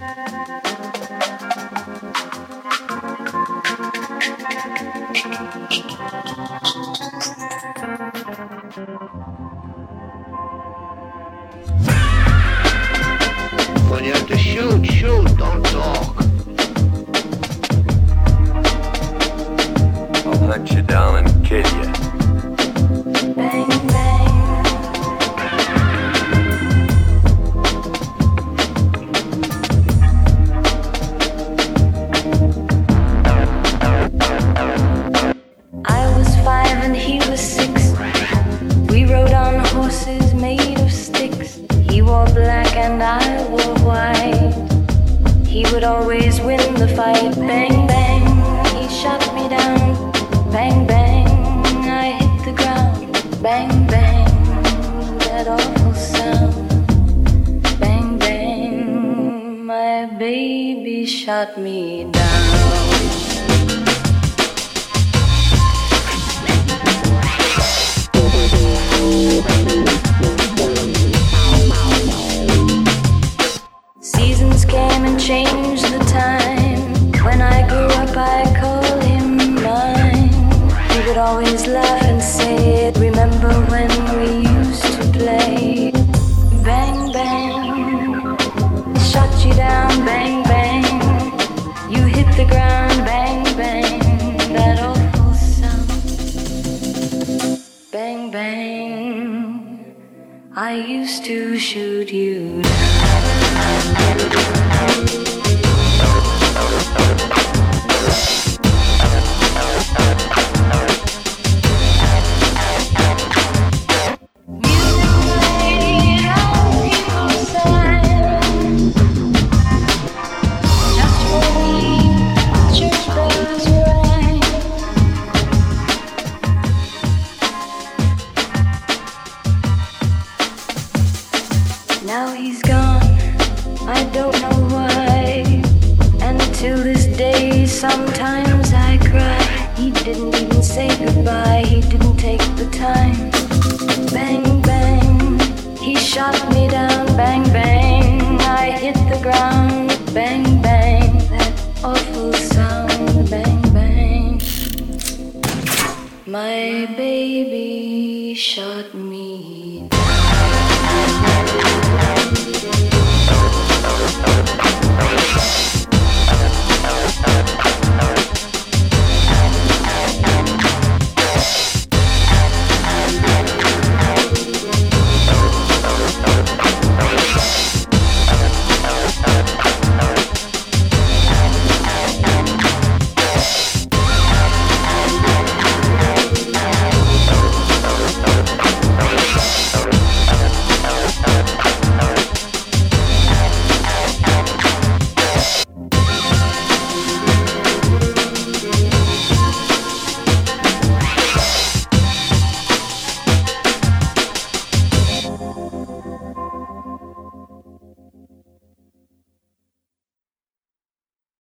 When you have to shoot, shoot, don't talk. I'll hunt you down and kill you. Bang, bang. I was 5 and he was 6. We rode on horses made of sticks. He wore black and I wore white. He would always win the fight. Bang, bang, he shot me down. Bang, bang, I hit the ground. Bang, bang, that awful sound. Bang, bang, my baby shot me down. Seasons came and changed the time. When I grew up I called him mine. He would always laugh and say it. Remember when we used to play? Bang, bang, shot you down. Bang, bang, you hit the ground. Bang, bang, that awful sound. Bang, bang, I used to shoot you down. Now he's gone, I don't know why. And till this day, sometimes I cry. He didn't even say goodbye, he didn't take the time